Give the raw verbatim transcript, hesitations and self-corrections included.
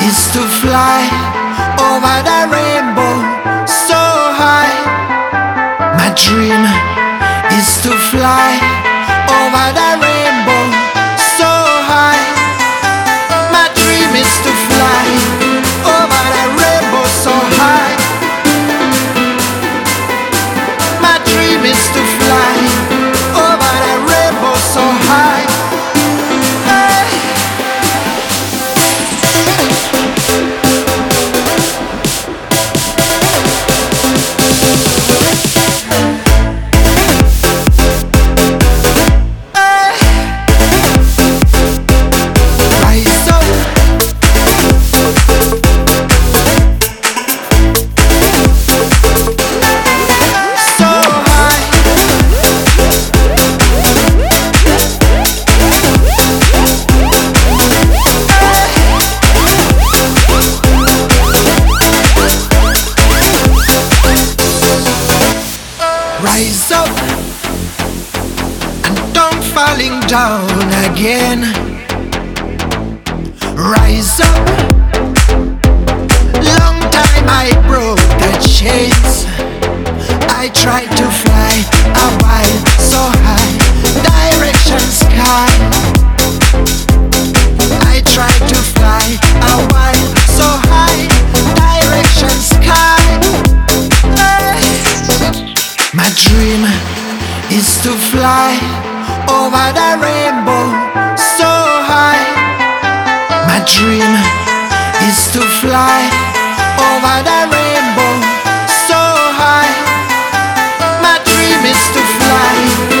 is to fly over the rainbow so high. My dream is to fly over the rainbow so high. My dream is to fly over the rainbow so high. My dream is to fly over the rainbow so high. Rise up and don't falling down again. Rise up. Long time I broke the chains. I tried to fly a while so high, direction sky. I tried to fly a while so high, direction sky. My dream is to fly over the rainbow so high. My dream is to fly over the rainbow so high. My dream is to fly